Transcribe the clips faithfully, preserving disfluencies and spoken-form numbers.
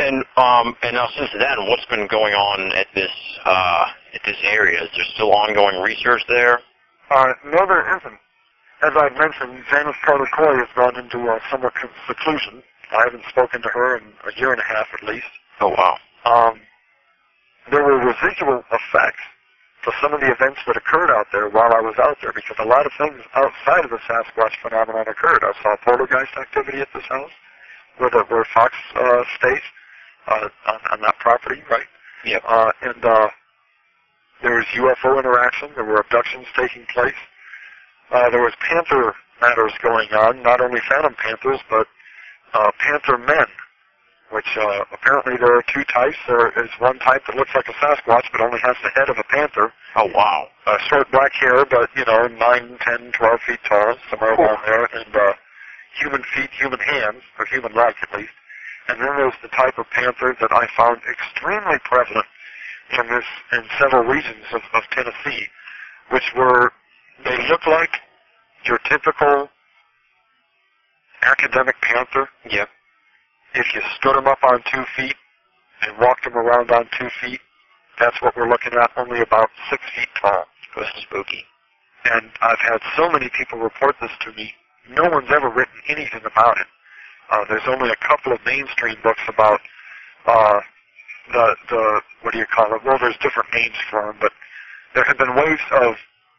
And um, and now since then, what's been going on at this uh, at this area? Is there still ongoing research there? Uh, no, there isn't. As I mentioned, Janice Carter Coy has gone into uh, somewhat seclusion. I haven't spoken to her in a year and a half at least. Oh, wow. Um, there were residual effects to some of the events that occurred out there while I was out there, because a lot of things outside of the Sasquatch phenomenon occurred. I saw poltergeist activity at this house, where, the, where Fox uh, stays uh, on, on that property, right? Yep. Uh, and uh, there was U F O interaction. There were abductions taking place. Uh, there was panther matters going on, not only phantom panthers, but uh, panther men, which uh, apparently there are two types. There is one type that looks like a Sasquatch but only has the head of a panther. Oh, wow. Uh, short black hair, but, you know, nine, ten, twelve feet tall, somewhere around there, and uh, human feet, human hands, or human-like at least. And then there's the type of panther that I found extremely prevalent in this, in several regions of, of Tennessee, which were, they look like your typical academic panther. Yep. If you stood them up on two feet and walked them around on two feet, that's what we're looking at, only about six feet tall. It was spooky. And I've had so many people report this to me. No one's ever written anything about it. Uh, there's only a couple of mainstream books about uh, the, the, what do you call it? Well, there's different names for them, but there have been waves of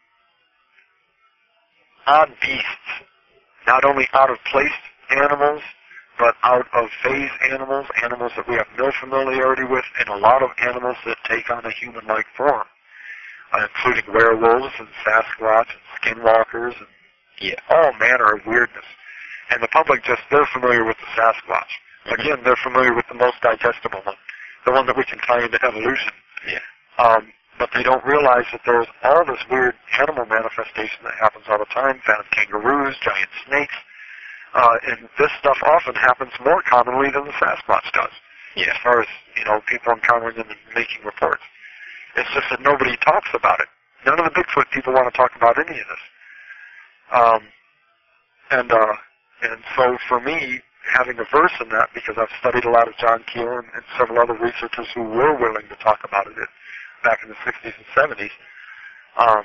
odd beasts, not only out-of-place animals, but out-of-phase animals, animals that we have no familiarity with, and a lot of animals that take on a human-like form, uh, including werewolves and Sasquatch and skinwalkers and yeah. all manner of weirdness. And the public just, they're familiar with the Sasquatch. Mm-hmm. Again, they're familiar with the most digestible one, the one that we can tie into evolution. Yeah. Um, but they don't realize that there's all this weird animal manifestation that happens all the time, phantom kangaroos, giant snakes, uh, and this stuff often happens more commonly than the Sasquatch does, yeah. as far as, you know, people encountering them and making reports. It's just that nobody talks about it. None of the Bigfoot people want to talk about any of this. Um, and, uh, and so for me, having a verse in that, because I've studied a lot of John Keel and, and several other researchers who were willing to talk about it back in the sixties and seventies, um,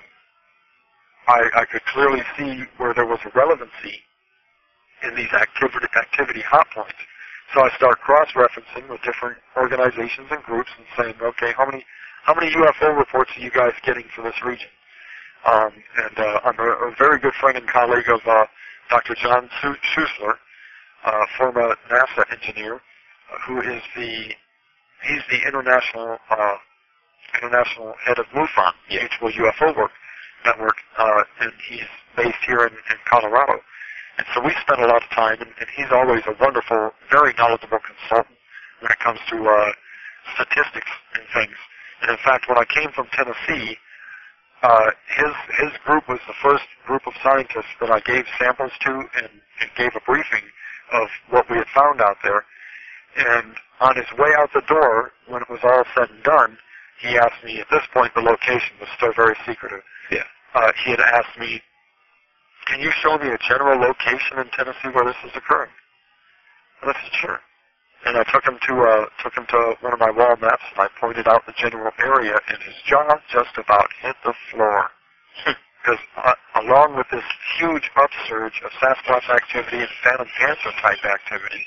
I, I could clearly see where there was a relevancy in these activity, activity hot points. So I start cross-referencing with different organizations and groups and saying, okay, how many how many U F O reports are you guys getting for this region? Um, and uh, I'm a, a very good friend and colleague of uh, Doctor John Schuessler, uh, former NASA engineer, uh, who is the he's the international uh, international head of MUFON, the Mutual U F O Work Network, uh, and he's based here in, in Colorado. And so we spend a lot of time, and, and he's always a wonderful, very knowledgeable consultant when it comes to uh, statistics and things. And in fact, when I came from Tennessee, uh, his his group was the first group of scientists that I gave samples to and, and gave a briefing of what we had found out there. And on his way out the door, when it was all said and done, he asked me, at this point the location was still very secretive. Yeah. Uh, he had asked me, can you show me a general location in Tennessee where this is occurring? And I said, sure. And I took him to uh, took him to one of my wall maps, and I pointed out the general area, and his jaw just about hit the floor. Because uh, along with this huge upsurge of Sasquatch activity and Phantom Panther type activity,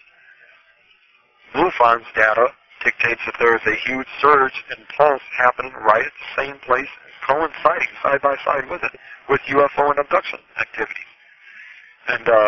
MUFON's data dictates that there is a huge surge and pulse happening right at the same place, coinciding side by side with it, with U F O and abduction activities. And uh,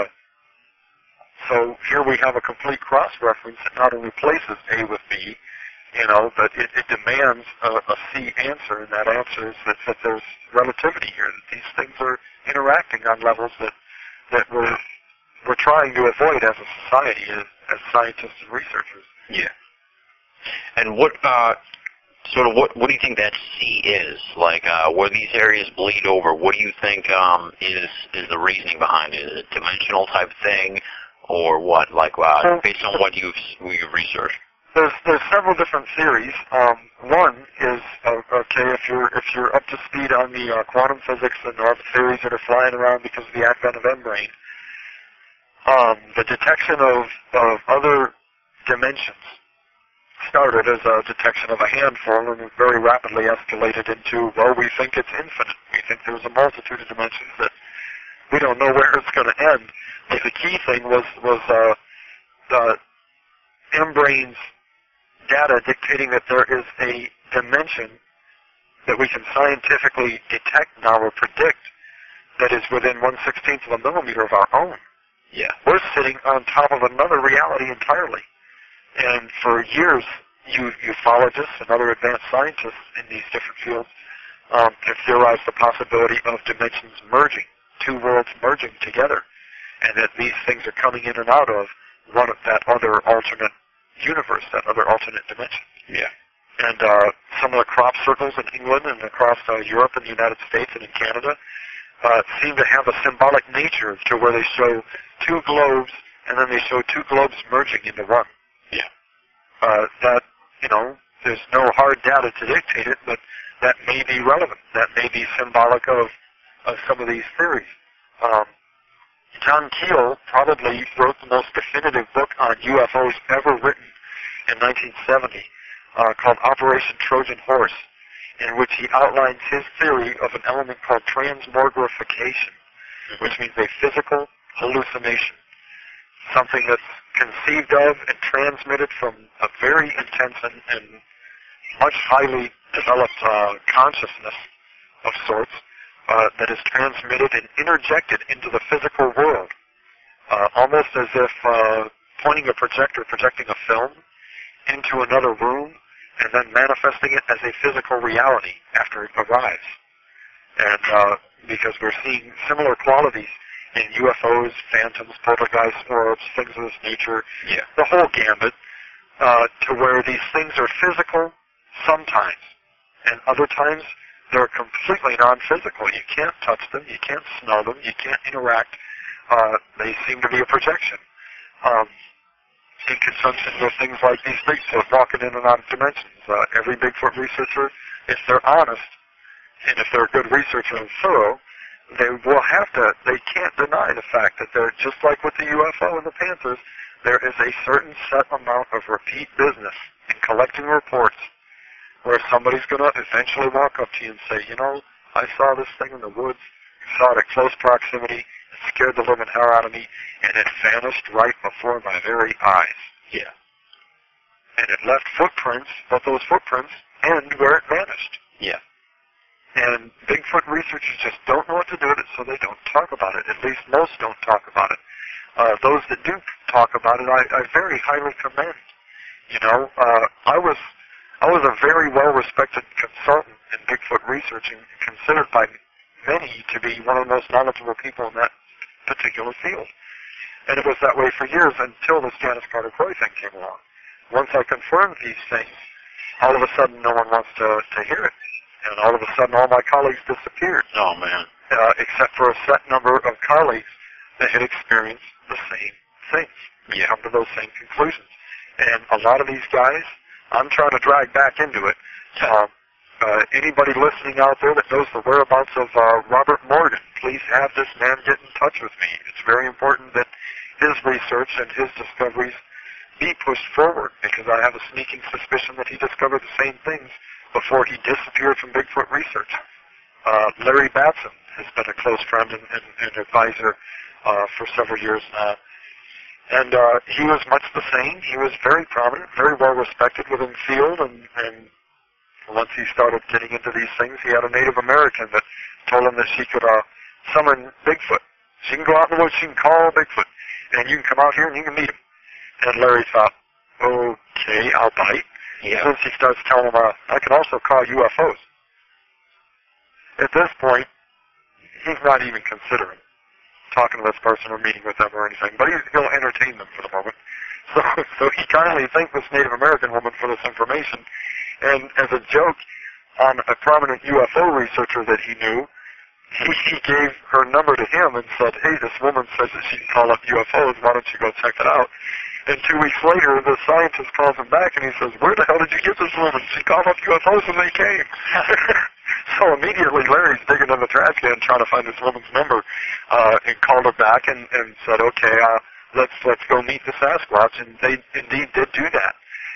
so here we have a complete cross-reference that not only places A with B, you know, but it, it demands a, a C answer, and that answer is that, that there's relativity here, that these things are interacting on levels that that we're, we're trying to avoid as a society, as, as scientists and researchers. Yeah. And what, uh, sort of, what, what do you think that C is? Like, uh, where these areas bleed over, what do you think um, is is the reasoning behind it? Is it a dimensional type thing, or what? Like, uh, based on what you've what you've researched? There's there's several different theories. Um, one is uh, okay if you're if you're up to speed on the uh, quantum physics and all the theories that are flying around because of the advent of M-brain. Um, the detection of of other dimensions started as a detection of a handful and very rapidly escalated into, well, we think it's infinite. We think there's a multitude of dimensions that we don't know where it's going to end. But the key thing was, was uh, the M-Brain's data dictating that there is a dimension that we can scientifically detect now or predict that is within one sixteenth of a millimeter of our own. Yeah. We're sitting on top of another reality entirely. And for years, you, ufologists and other advanced scientists in these different fields um, have theorized the possibility of dimensions merging, two worlds merging together, and that these things are coming in and out of one of that other alternate universe, that other alternate dimension. Yeah. And uh, some of the crop circles in England and across uh, Europe and the United States and in Canada uh, seem to have a symbolic nature to where they show two globes and then they show two globes merging into one. Yeah. Uh, that, you know, there's no hard data to dictate it, but that may be relevant. That may be symbolic of, of some of these theories. Um, John Keel probably wrote the most definitive book on U F Os ever written in nineteen seventy, uh, called Operation Trojan Horse, in which he outlines his theory of an element called transmogrification, mm-hmm. which means a physical hallucination, something that's conceived of and transmitted from a very intense and, and much highly developed uh, consciousness of sorts, uh, that is transmitted and interjected into the physical world, uh, almost as if uh, pointing a projector, projecting a film into another room, and then manifesting it as a physical reality after it arrives. And uh, because we're seeing similar qualities in U F Os, phantoms, poltergeists, orbs, things of this nature, yeah. the whole gambit, uh, to where these things are physical sometimes, and other times they're completely non-physical. You can't touch them, you can't smell them, you can't interact. Uh, they seem to be a projection. Um, in conjunction with things like these Bigfoot walking in and out of dimensions. Uh, every Bigfoot researcher, if they're honest, and if they're a good researcher and thorough, they will have to, they can't deny the fact that they're, just like with the U F O and the Panthers, there is a certain set amount of repeat business in collecting reports where somebody's going to eventually walk up to you and say, you know, I saw this thing in the woods, saw it at close proximity, it scared the living hell out of me, and it vanished right before my very eyes. Yeah. And it left footprints, but those footprints end where it vanished. Yeah. And Bigfoot researchers just don't know what to do with it, so they don't talk about it. At least most don't talk about it. Uh, those that do talk about it, I, I very highly commend. You know, uh, I was I was a very well-respected consultant in Bigfoot research and considered by many to be one of the most knowledgeable people in that particular field. And it was that way for years until this Janice Carter Coy thing came along. Once I confirmed these things, all of a sudden no one wants to, to hear it. And all of a sudden all my colleagues disappeared. Oh, man. Uh, except for a set number of colleagues that had experienced the same things. Yeah. Come to those same conclusions. And a lot of these guys, I'm trying to drag back into it. Um, uh, anybody listening out there that knows the whereabouts of uh, Robert Morgan, please have this man get in touch with me. It's very important that his research and his discoveries be pushed forward, because I have a sneaking suspicion that he discovered the same things before he disappeared from Bigfoot research. Uh, Larry Batson has been a close friend and, and, and advisor uh, for several years now. And uh, he was much the same. He was very prominent, very well respected within the field, and, and once he started getting into these things, he had a Native American that told him that she could uh, summon Bigfoot. She can go out in the woods, she can call Bigfoot, and you can come out here and you can meet him. And Larry thought, okay, I'll bite. Yeah. Since he starts telling him, uh, I can also call U F Os. At this point, he's not even considering talking to this person or meeting with them or anything, but he, he'll entertain them for the moment. So, so he kindly thanked this Native American woman for this information, and as a joke on a prominent U F O researcher that he knew, he, he gave her number to him and said, hey, this woman says that she can call up U F Os, why don't you go check it out? And two weeks later, the scientist calls him back and he says, where the hell did you get this woman? She called up U F Os and they came. So immediately Larry's digging in the trash can trying to find this woman's number, uh, and called her back and, and said, okay, uh, let's let's go meet the Sasquatch. And they indeed did do that. And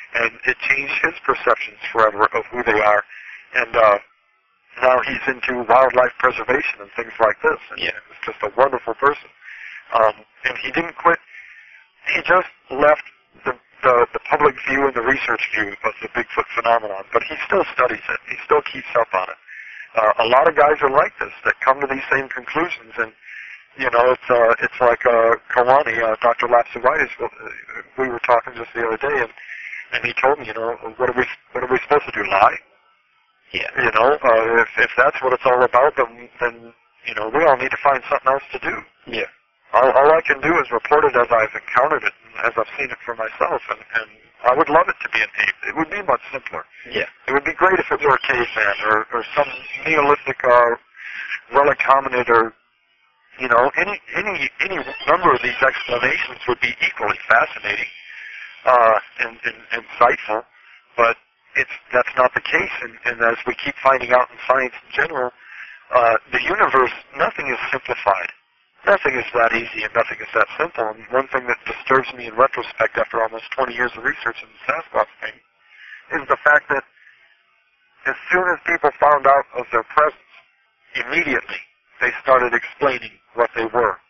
it changed his perceptions forever of who they are. And uh, now he's into wildlife preservation and things like this. And Yeah. he's just a wonderful person. Um, and he didn't quit. He just left the, the, the public view and the research view of the Bigfoot phenomenon, but he still studies it. He still keeps up on it. Uh, a lot of guys are like this that come to these same conclusions, and you know, it's uh, it's like uh, Kawani, uh, Doctor Lapsivaitis. We were talking just the other day, and and he told me, you know, what are we what are we supposed to do? Lie? Yeah. You know, uh, if if that's what it's all about, then then you know, we all need to find something else to do. Yeah. All, all I can do is report it as I've encountered it, and as I've seen it for myself, and, and I would love it to be an ape. It would be much simpler. Yeah. It would be great if it were a caveman or, or some Neolithic uh, relic hominid, or you know, any any any number of these explanations would be equally fascinating uh, and, and, and insightful. But it's that's not the case, and, and as we keep finding out in science in general, uh, the universe, nothing is simplified. Nothing is that easy and nothing is that simple. And one thing that disturbs me in retrospect after almost twenty years of research in the Sasquatch thing is the fact that as soon as people found out of their presence, immediately they started explaining what they were.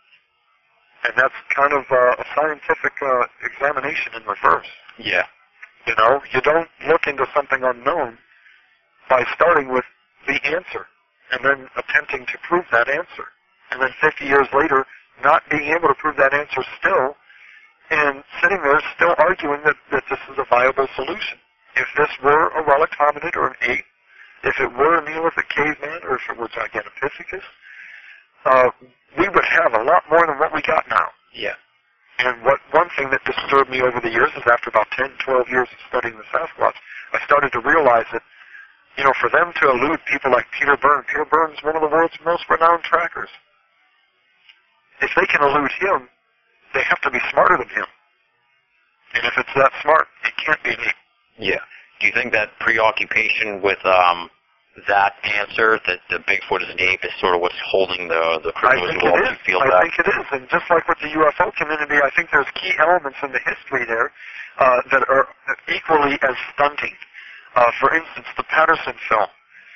And that's kind of uh, a scientific uh, examination in reverse. Yeah. You know, you don't look into something unknown by starting with the answer and then attempting to prove that answer. And then fifty years later, not being able to prove that answer still, and sitting there still arguing that, that this is a viable solution. If this were a relic hominid or an ape, if it were a Neolithic caveman, or if it were Gigantopithecus, uh, we would have a lot more than what we got now. Yeah. And what one thing that disturbed me over the years is after about ten, twelve years of studying the Sasquatch, I started to realize that, you know, for them to elude people like Peter Byrne, Peter Byrne is one of the world's most renowned trackers. If they can elude him, they have to be smarter than him. And if it's that smart, it can't be an ape. Yeah. Do you think that preoccupation with um, that answer, that the Bigfoot is an ape, is sort of what's holding the the I think cryptozoology it is. field I back? think it is. And just like with the U F O community, I think there's key elements in the history there uh, that are equally as stunting. Uh, for instance, the Patterson film.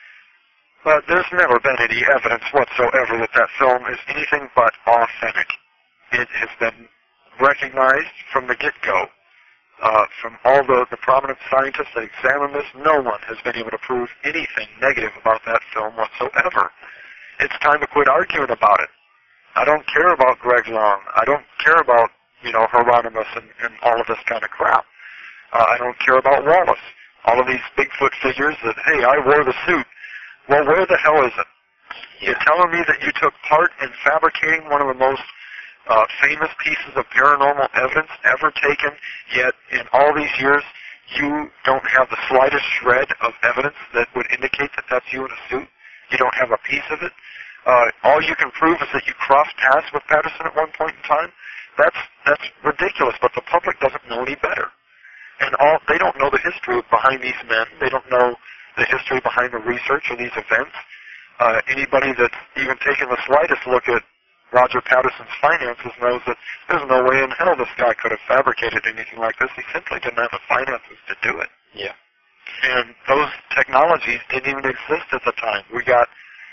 But there's never been any evidence whatsoever that that film is anything but authentic. It has been recognized from the get-go. Uh, from all the, the prominent scientists that examine this, no one has been able to prove anything negative about that film whatsoever. It's time to quit arguing about it. I don't care about Greg Long. I don't care about, you know, Hieronymus and, and all of this kind of crap. Uh, I don't care about Wallace. All of these Bigfoot figures that, hey, I wore the suit. Well, where the hell is it? Yeah. You're telling me that you took part in fabricating one of the most uh, famous pieces of paranormal evidence ever taken, yet in all these years you don't have the slightest shred of evidence that would indicate that that's you in a suit? You don't have a piece of it? Uh, all you can prove is that you crossed paths with Patterson at one point in time? That's that's ridiculous, but the public doesn't know any better. And all they don't know the history behind these men. They don't know the history behind the research of these events. Uh, anybody that's even taken the slightest look at Roger Patterson's finances knows that there's no way in hell this guy could have fabricated anything like this. He simply didn't have the finances to do it. Yeah. And those technologies didn't even exist at the time. We got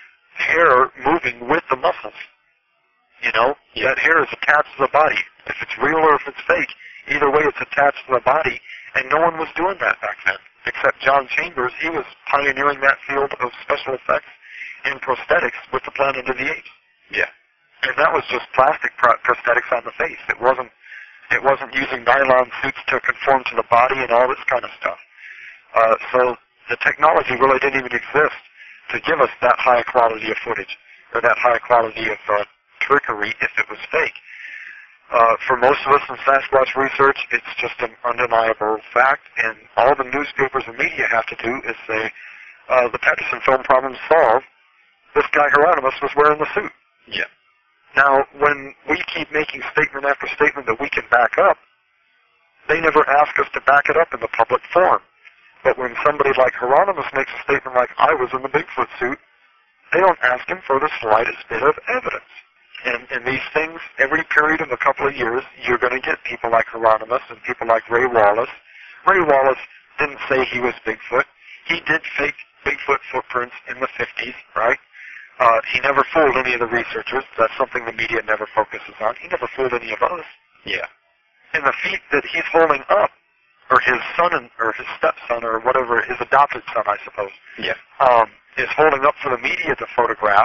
hair moving with the muscles. You know, Yeah. that hair is attached to the body. If it's real or if it's fake, either way it's attached to the body, and no one was doing that back then. Except John Chambers. He was pioneering that field of special effects in prosthetics with the Planet of the Apes. Yeah. And that was just plastic pro- prosthetics on the face. It wasn't it wasn't using nylon suits to conform to the body and all this kind of stuff. Uh, so the technology really didn't even exist to give us that high quality of footage, or that high quality of uh, trickery if it was fake. Uh, for most of us in Sasquatch research, it's just an undeniable fact, and all the newspapers and media have to do is say, uh, the Patterson film problem solved. This guy Hieronymus was wearing the suit. Yeah. Now, when we keep making statement after statement that we can back up, they never ask us to back it up in the public forum. But when somebody like Hieronymus makes a statement like, I was in the Bigfoot suit, they don't ask him for the slightest bit of evidence. And, and these things, every period of a couple of years, you're going to get people like Hieronymus and people like Ray Wallace Ray Wallace didn't say he was Bigfoot. He did fake Bigfoot footprints in the fifties, right? Uh, he never fooled any of the researchers. That's something the media never focuses on. He never fooled any of us. Yeah. And the feet that he's holding up, or his son, and, or his stepson, or whatever, his adopted son, I suppose, yeah. um, is holding up for the media to photograph.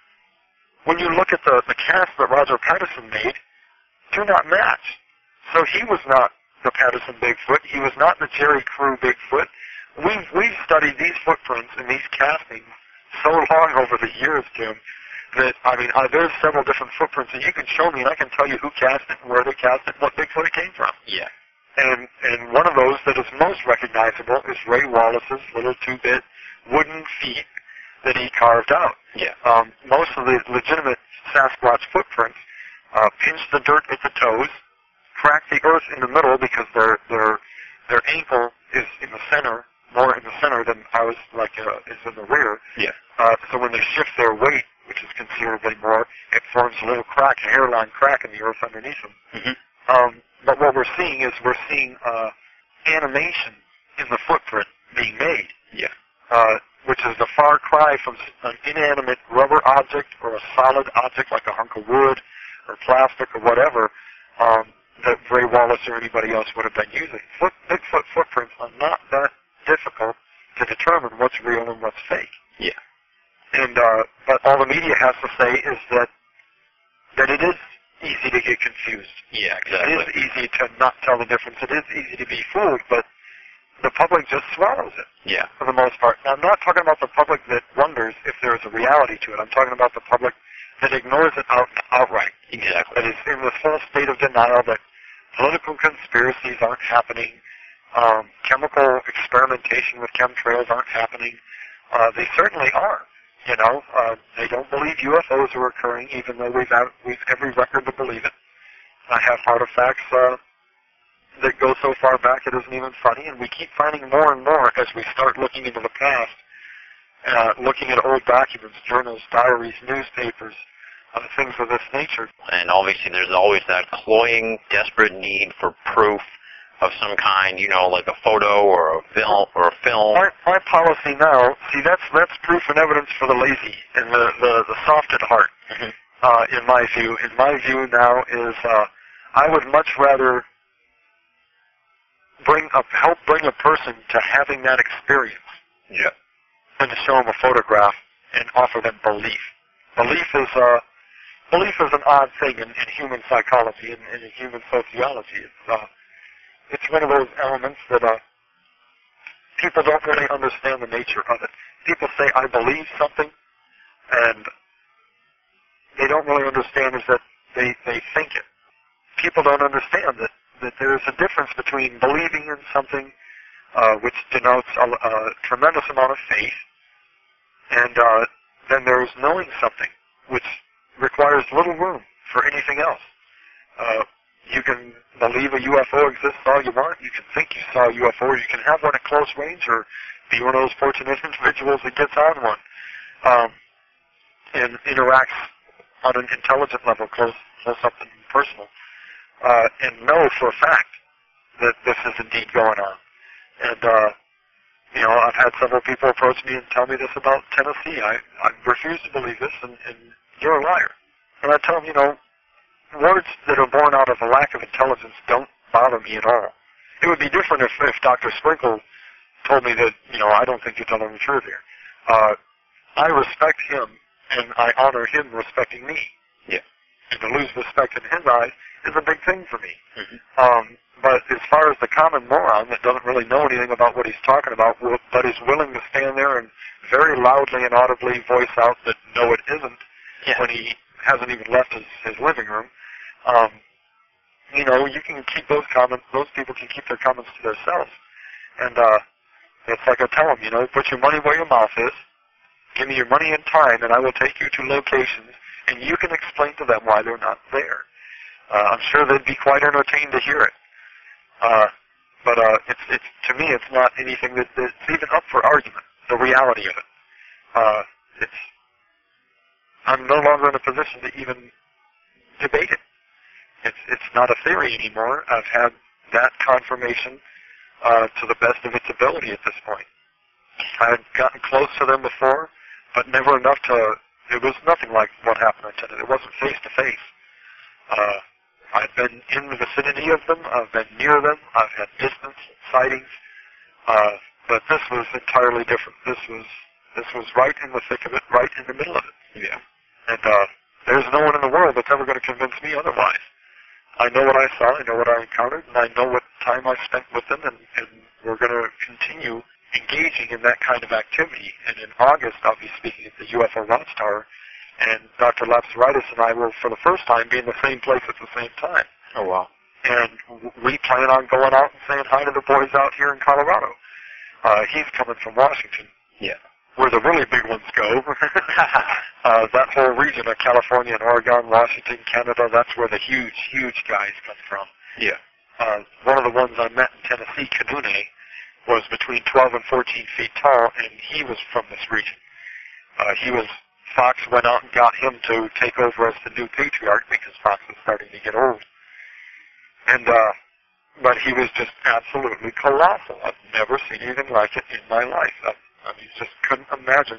When you look at the, the cast that Roger Patterson made, do not match. So he was not the Patterson Bigfoot. He was not the Jerry Crew Bigfoot. We've, we've studied these footprints and these castings so long over the years, Jim, that, I mean, uh, there's several different footprints, and you can show me, and I can tell you who cast it, and where they cast it, and what Bigfoot it came from. Yeah. And, and one of those that is most recognizable is Ray Wallace's little two-bit wooden feet that he carved out. Yeah. Um, most of the legitimate Sasquatch footprints uh, pinch the dirt at the toes, crack the earth in the middle because their their their ankle is in the center, more in the center than ours, like uh, is in the rear. Yeah. Uh, so when they shift their weight, which is considerably more, it forms a little crack, a hairline crack in the earth underneath them. Mm-hmm. Um, but what we're seeing is we're seeing uh, animation in the footprint being made. Yeah. Uh, which is the far cry from an inanimate rubber object or a solid object like a hunk of wood or plastic or whatever um, that Ray Wallace or anybody else would have been using. Foot, Bigfoot footprints are not that difficult to determine what's real and what's fake. Yeah. And uh, but all the media has to say is that that it is easy to get confused. Yeah, exactly. It is easy to not tell the difference. It is easy to be fooled, but the public just swallows it. Yeah. For the most part. Now, I'm not talking about the public that wonders if there is a reality to it. I'm talking about the public that ignores it out, outright. Exactly. That is in this whole state of denial that political conspiracies aren't happening, um, chemical experimentation with chemtrails aren't happening. Uh, they certainly are. You know, uh, they don't believe U F Os are occurring, even though we've had we've every record to believe it. I have artifacts uh, that go so far back it isn't even funny, and we keep finding more and more as we start looking into the past, uh, looking at old documents, journals, diaries, newspapers, uh, things of this nature. And obviously there's always that cloying, desperate need for proof of some kind, you know, like a photo or a film or a film. My, my policy now, see, that's that's proof and evidence for the lazy and the, the, the soft at heart, Mm-hmm. uh, in my view. In my view now is uh, I would much rather bring a, help bring a person to having that experience Yeah. than to show them a photograph and offer them belief. Belief is uh, belief is an odd thing in, in human psychology and in, in human sociology. It's uh, it's one of those elements that uh, people don't really understand the nature of it. People say, I believe something, and they don't really understand is that they, they think it. People don't understand that, that there's a difference between believing in something, uh, which denotes a, a tremendous amount of faith, and uh, then there's knowing something, which requires little room for anything else. Uh, you can believe a U F O exists all you want. You can think you saw a U F O, or you can have one at close range, or be one of those fortunate individuals that gets on one um, and interacts on an intelligent level, close, close up and personal, uh, and know for a fact that this is indeed going on. And, uh, you know, I've had several people approach me and tell me this about Tennessee. I, I refuse to believe this, and, and you're a liar. And I tell them, you know, words that are born out of a lack of intelligence don't bother me at all. It would be different if, if Doctor Sprinkle told me that, you know, I don't think you're telling the truth here. Uh, I respect him, and I honor him respecting me. Yeah. And to lose respect in his eyes is a big thing for me. Mm-hmm. Um, but as far as the common moron that doesn't really know anything about what he's talking about, but is willing to stand there and very loudly and audibly voice out that no, it isn't, Yeah. when he hasn't even left his, his living room, um, you know, you can keep those comments, those people can keep their comments to themselves. And uh, it's like I tell them, you know, put your money where your mouth is, give me your money and time, and I will take you to locations, and you can explain to them why they're not there. Uh, I'm sure they'd be quite entertained to hear it. Uh, but uh, it's, it's to me, it's not anything that, that's even up for argument, the reality of it. Uh, it's I'm no longer in a position to even debate it. It's it's not a theory anymore. I've had that confirmation uh, to the best of its ability at this point. I had gotten close to them before, but never enough to, it was nothing like what happened on Tenet. It wasn't face-to-face. Uh, I've been in the vicinity of them, I've been near them, I've had distance sightings, uh, but this was entirely different. This was, this was right in the thick of it, right in the middle of it. Yeah. And, uh, there's no one in the world that's ever going to convince me otherwise. I know what I saw, I know what I encountered, and I know what time I spent with them, and, and we're going to continue engaging in that kind of activity. And in August, I'll be speaking at the U F O Watchtower, and Doctor Lapsaritis and I will, for the first time, be in the same place at the same time. Oh, wow. And we plan on going out and saying hi to the boys out here in Colorado. Uh, he's coming from Washington. Yeah. Where the really big ones go. uh, that whole region of California and Oregon, Washington, Canada, that's where the huge, huge guys come from. Yeah. Uh, one of the ones I met in Tennessee, Canune, was between twelve and fourteen feet tall, and he was from this region. Uh, he was, Fox went out and got him to take over as the new patriarch because Fox was starting to get old. And, uh, but he was just absolutely colossal. I've never seen anything like it in my life. I, I mean, just couldn't imagine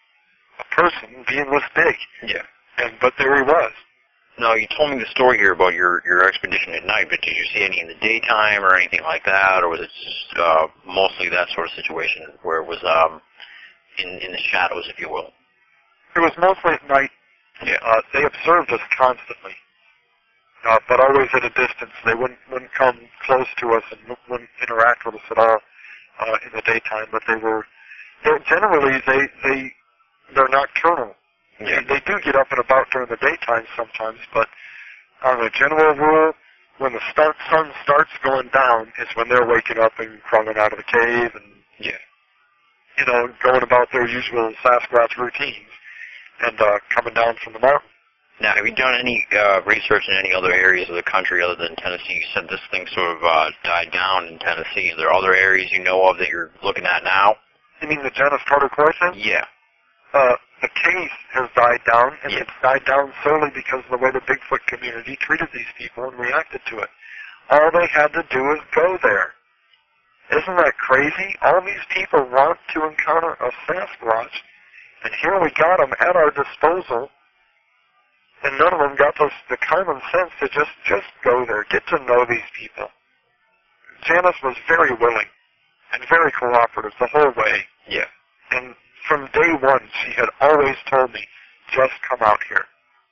a person being this big. Yeah. And, but there he was. Now, you told me the story here about your, your expedition at night, but did you see any in the daytime or anything like that, or was it just, uh, mostly that sort of situation where it was um, in, in the shadows, if you will? It was mostly at night. Yeah. Uh, they observed us constantly, uh, but always at a distance. They wouldn't wouldn't come close to us and wouldn't interact with us at all uh, in the daytime. But they were they're generally they they they're nocturnal. Yeah. They, they do get up and about during the daytime sometimes, but on a general rule, when the start, sun starts going down is when they're waking up and crawling out of the cave and yeah, you know, going about their usual Sasquatch routines and uh, coming down from the mountain. Now, have you done any uh, research in any other areas of the country other than Tennessee? You said this thing sort of uh, died down in Tennessee. Are there other areas you know of that you're looking at now? You mean the Janus Carter-Coy thing? Yeah. Uh, the case has died down, and yeah. it's died down solely because of the way the Bigfoot community treated these people and reacted to it. All they had to do is go there. Isn't that crazy? All these people want to encounter a Sasquatch, and here we got them at our disposal, and none of them got the, the common sense to just, just go there, get to know these people. Janice was very willing and very cooperative the whole way. Yeah. And from day one, she had always told me, just come out here.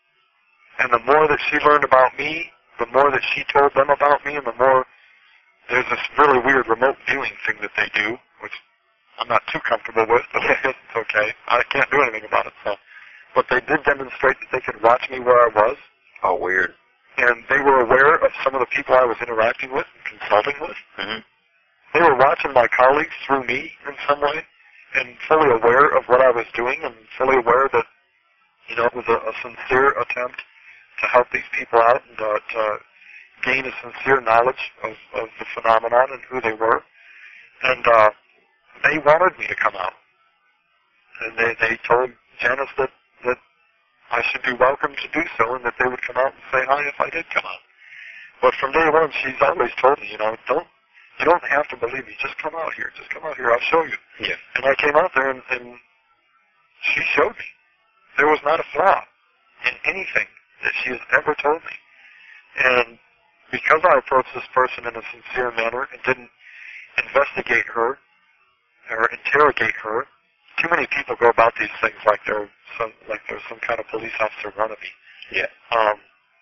And the more that she learned about me, the more that she told them about me, and the more there's this really weird remote viewing thing that they do, which I'm not too comfortable with, but it's okay. I can't do anything about it. So, but they did demonstrate that they could watch me where I was. Oh, weird. And they were aware of some of the people I was interacting with and consulting with. Mm-hmm. They were watching my colleagues through me in some way, and fully aware of what I was doing, and fully aware that, you know, it was a, a sincere attempt to help these people out and uh, to gain a sincere knowledge of, of the phenomenon and who they were. And uh, they wanted me to come out. And they, they told Janice that, that I should be welcome to do so, and that they would come out and say hi if I did come out. But from day one, she's always told me, you know, don't, you don't have to believe me. Just come out here. Just come out here. I'll show you. Yeah. And I came out there, and, and she showed me. There was not a flaw in anything that she has ever told me. And because I approached this person in a sincere manner and didn't investigate her or interrogate her, too many people go about these things like they're some like they're some kind of police officer wannabe. Yeah. Um,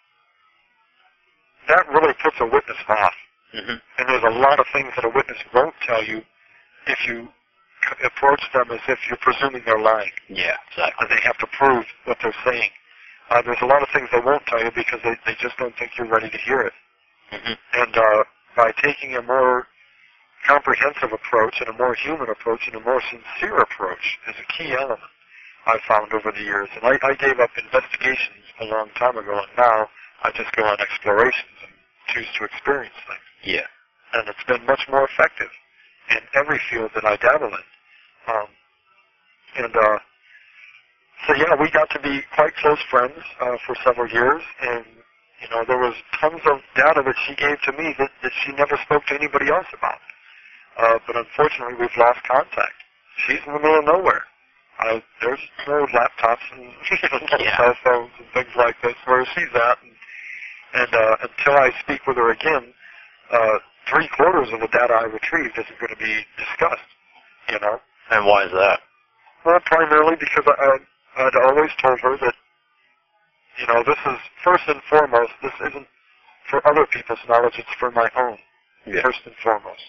that really puts a witness off. Mm-hmm. And there's a lot of things that a witness won't tell you if you c- approach them as if you're presuming they're lying. Yeah, exactly. And they have to prove what they're saying. Uh, there's a lot of things they won't tell you because they, they just don't think you're ready to hear it. Mm-hmm. And uh, by taking a more comprehensive approach and a more human approach and a more sincere approach is a key element I've found over the years. And I, I gave up investigations a long time ago, and now I just go on explorations and choose to experience things. Yeah. And it's been much more effective in every field that I dabble in. Um, and uh, so, yeah, we got to be quite close friends uh, for several years, and you know, there was tons of data that she gave to me that, that she never spoke to anybody else about. uh, but unfortunately we've lost contact. She's in the middle of nowhere. Uh, there's no laptops and yeah. cell phones and things like this where she's at. And, and uh, until I speak with her again, uh, three quarters of the data I retrieved isn't going to be discussed, you know. And why is that? Well, primarily because I, I'd always told her that, you know, this is, first and foremost, this isn't for other people's knowledge, it's for my own, yeah. first and foremost.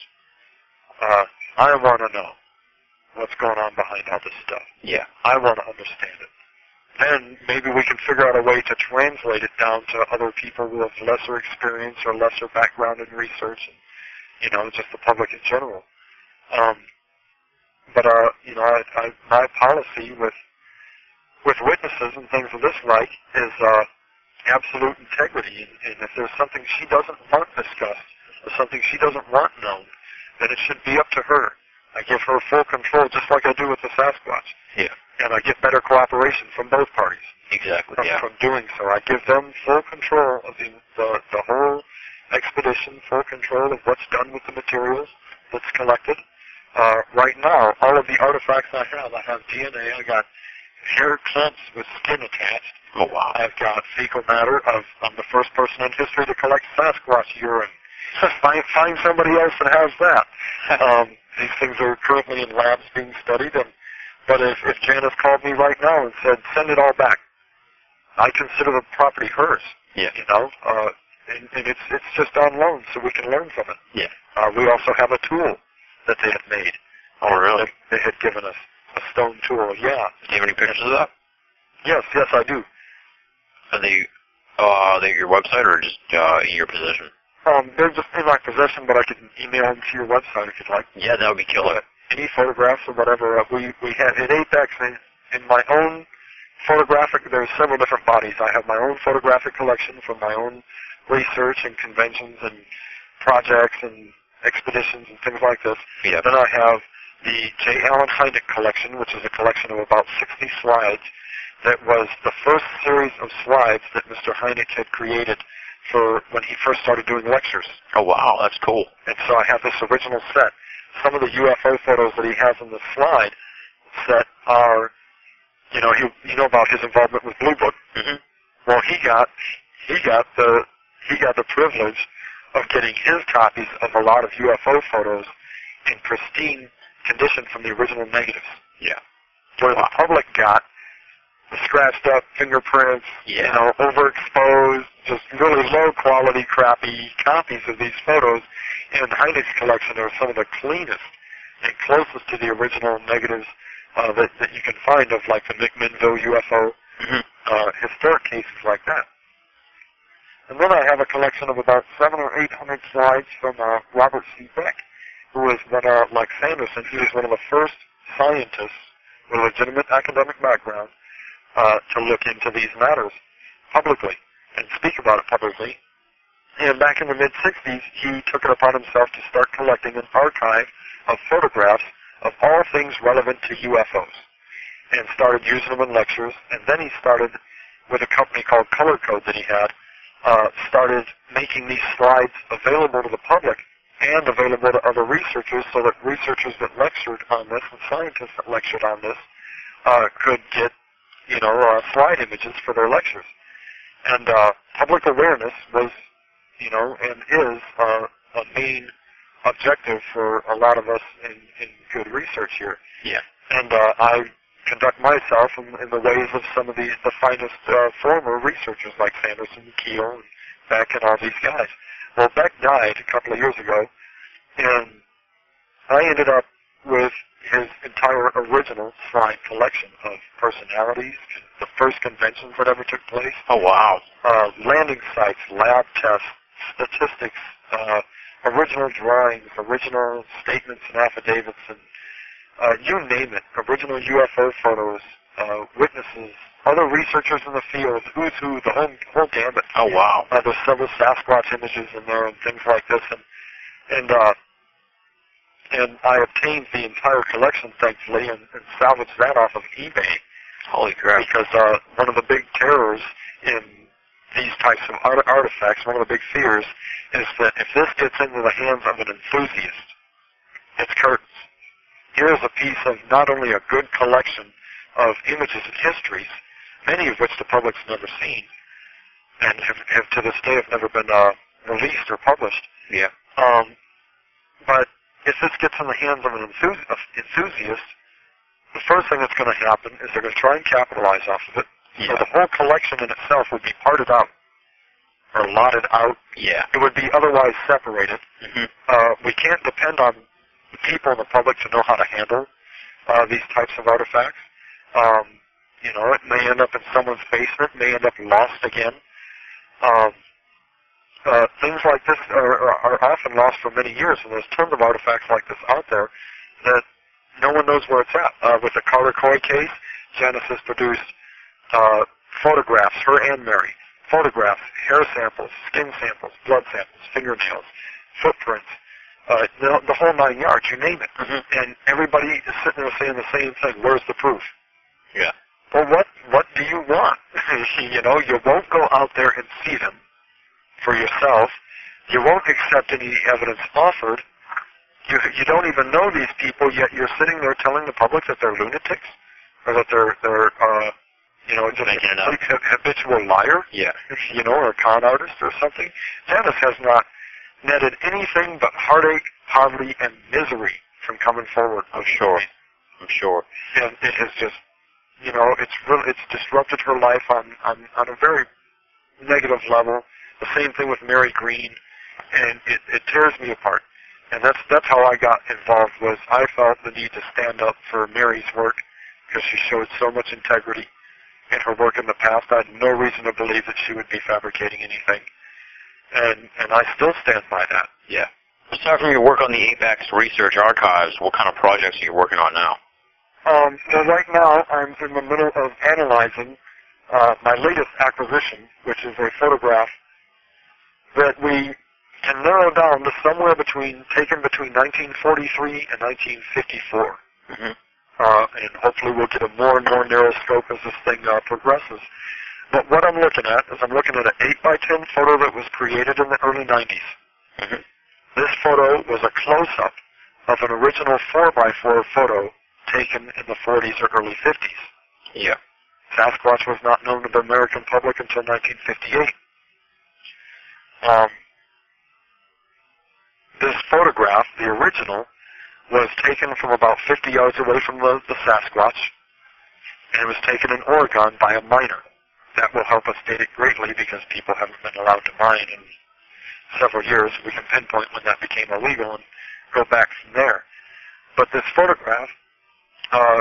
Uh, I want to know what's going on behind all this stuff. Yeah. I want to understand it. Then maybe we can figure out a way to translate it down to other people who have lesser experience or lesser background in research, and, you know, just the public in general. Um, but, uh, you know, I, I, my policy with with witnesses and things of this like is uh, absolute integrity. And, and if there's something she doesn't want discussed or something she doesn't want known, then it should be up to her. I give her full control, just like I do with the Sasquatch. Yeah. And I get better cooperation from both parties. Exactly, From, yeah. from doing so. I give them full control of the, the, the whole expedition, full control of what's done with the materials that's collected. Uh, right now, all of the artifacts I have, I have D N A, I got hair clips with skin attached. Oh, wow. I've got fecal matter. Of, I'm the first person in history to collect Sasquatch urine. find, find somebody else that has that. Um, these things are currently in labs being studied, and but if, if Janice called me right now and said, send it all back, I consider the property hers. Yeah. You know, uh, and, and it's it's just on loan, so we can learn from it. Yeah. Uh, we also have a tool that they had made. Oh, really? They, they had given us a stone tool. Yeah. Do you have any pictures of that? Yes, yes, I do. Are they, uh, are they your website or just uh, in your possession? Um, they're just in my possession, but I can email them to your website if you'd like. Yeah, that would be killer. Any photographs or whatever. Uh, we we had in Apex in, in my own photographic. There's several different bodies. I have my own photographic collection from my own research and conventions and projects and expeditions and things like this. Yeah. Then I have the J. Allen Hynek collection, which is a collection of about sixty slides. That was the first series of slides that Mister Hynek had created for when he first started doing lectures. Oh, wow, that's cool. And so I have this original set. Some of the U F O photos that he has in the slide set are, you know, he, you know about his involvement with Blue Book. Mm-hmm. Well, he got he got the he got the privilege of getting his copies of a lot of U F O photos in pristine condition from the original negatives. Yeah. Where the public got the scratched up fingerprints, yeah. you know, overexposed, just really low quality, crappy copies of these photos. And Hynek's collection are some of the cleanest and closest to the original negatives uh, that, that you can find of like the McMinnville U F O, mm-hmm. uh, historic cases like that. And then I have a collection of about seven or eight hundred slides from uh, Robert C. Beck, who was one, uh, like Sanderson, he was one of the first scientists with a legitimate academic background Uh, to look into these matters publicly and speak about it publicly. And back in the mid-sixties, he took it upon himself to start collecting an archive of photographs of all things relevant to U F Os and started using them in lectures. And then he started, with a company called Color Code that he had, uh, started making these slides available to the public and available to other researchers so that researchers that lectured on this and scientists that lectured on this uh, could get you know, uh, slide images for their lectures. And uh, public awareness was, you know, and is uh, a main objective for a lot of us in, in good research here. Yeah. And uh, I conduct myself in, in the ways of some of the, the finest uh, former researchers like Sanderson, Keel, and Beck, and all these guys. Well, Beck died a couple of years ago, and I ended up with his entire original slide collection of personalities, the first conventions that ever took place. Oh, wow. Uh, landing sites, lab tests, statistics, uh, original drawings, original statements and affidavits, and uh, you name it, original U F O photos, uh, witnesses, other researchers in the field, who's who, the whole, whole gambit. Oh, wow. Uh, there's several Sasquatch images in there and things like this. And, and uh, And I obtained the entire collection, thankfully, and, and salvaged that off of eBay. Holy crap. Because uh, one of the big terrors in these types of art artifacts, one of the big fears, is that if this gets into the hands of an enthusiast, It's curtains. Here's a piece of not only a good collection of images and histories, many of which the public's never seen, and have, have to this day have never been uh, released or published. Yeah. Um, but if this gets in the hands of an enthusi- of enthusiast, the first thing that's going to happen is they're going to try and capitalize off of it. Yeah. So the whole collection in itself would be parted out or lotted out. Yeah. It would be otherwise separated. Mm-hmm. Uh, we can't depend on the people in the public to know how to handle uh, these types of artifacts. Um, you know, it may end up in someone's basement, may end up lost again. Um, uh, things like this are, are, are often lost for many years, and there's tons of artifacts like this out there that no one knows where it's at. Uh, with the Carter Coy case, Genesis produced uh, photographs, her and Mary, photographs, hair samples, skin samples, blood samples, fingernails, footprints, uh, the, the whole nine yards, you name it. Mm-hmm. And everybody is sitting there saying the same thing, where's the proof? Yeah. Well, what, what do you want? You know, you won't go out there and see them for yourself. You won't accept any evidence offered. You, you don't even know these people, yet you're sitting there telling the public that they're lunatics, or that they're, they're uh, you know, just Making it a up. complete habitual liar, Yeah. you know, or a con artist or something. Janice has not netted anything but heartache, poverty, and misery from coming forward. I'm sure. I'm sure. And it has just, you know, it's really, it's disrupted her life on, on, on a very negative level. The same thing with Mary Green, and it, it tears me apart. And that's that's how I got involved, was I felt the need to stand up for Mary's work because she showed so much integrity in her work in the past. I had no reason to believe that she would be fabricating anything. And and I still stand by that. Yeah. Aside from your work on the APEX Research Archives, what kind of projects are you working on now? Um, well, right now I'm in the middle of analyzing uh, my latest acquisition, which is a photograph that we can narrow down to somewhere between, taken between nineteen forty-three and nineteen fifty-four. Mm-hmm. Uh, and hopefully we'll get a more and more narrow scope as this thing uh, progresses. But what I'm looking at is I'm looking at an eight by ten photo that was created in the early nineties. Mm-hmm. This photo was a close-up of an original four by four photo taken in the forties or early fifties. Yeah. Sasquatch was not known to the American public until nineteen fifty-eight. Um, this photograph, the original, was taken from about fifty yards away from the, the Sasquatch, and it was taken in Oregon by a miner. That will help us date it greatly because people haven't been allowed to mine in several years. We can pinpoint when that became illegal and go back from there. But this photograph uh,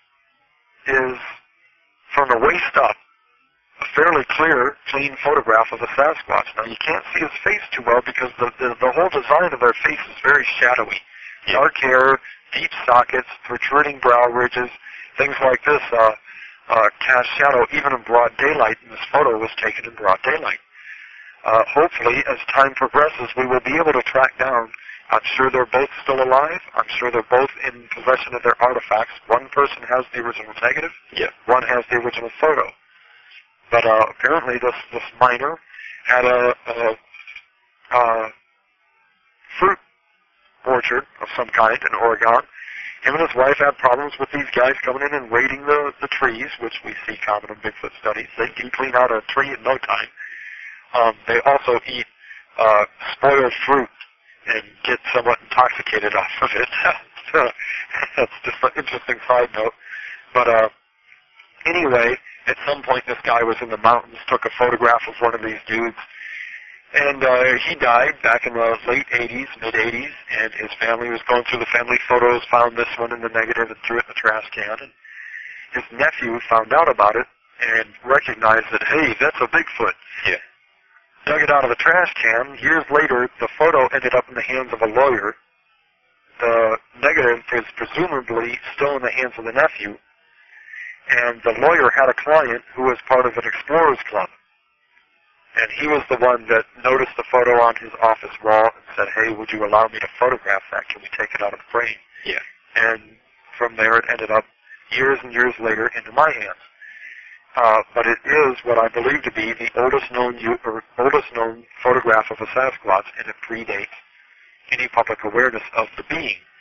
is, from the waist up, a fairly clear, clean photograph of a Sasquatch. Now, you can't see his face too well because the, the, the whole design of their face is very shadowy. Dark hair, deep sockets, protruding brow ridges, things like this uh, uh, cast shadow even in broad daylight, and this photo was taken in broad daylight. Uh, hopefully, as time progresses, we will be able to track down. I'm sure they're both still alive. I'm sure they're both in possession of their artifacts. One person has the original negative. Yeah. One has the original photo. But uh, apparently this, this miner had a, a, a fruit orchard of some kind in Oregon. Him and his wife had problems with these guys coming in and raiding the, the trees, which we see common in Bigfoot studies. They can clean out a tree in no time. Um, they also eat uh, spoiled fruit and get somewhat intoxicated off of it. That's just an interesting side note. But uh, anyway, at some point this guy was in the mountains, took a photograph of one of these dudes, and uh, he died back in the late eighties, mid-eighties, and his family was going through the family photos, found this one in the negative and threw it in the trash can. And his nephew found out about it and recognized that, hey, that's a Bigfoot. Yeah. Dug it out of the trash can. Years later, the photo ended up in the hands of a lawyer. The negative is presumably still in the hands of the nephew. And the lawyer had a client who was part of an explorers club. And he was the one that noticed the photo on his office wall and said, hey, would you allow me to photograph that? Can we take it out of the frame? Yeah. And from there, it ended up years and years later into my hands. Uh, but it is what I believe to be the oldest known or oldest known photograph of a Sasquatch, and it predates any public awareness of the being.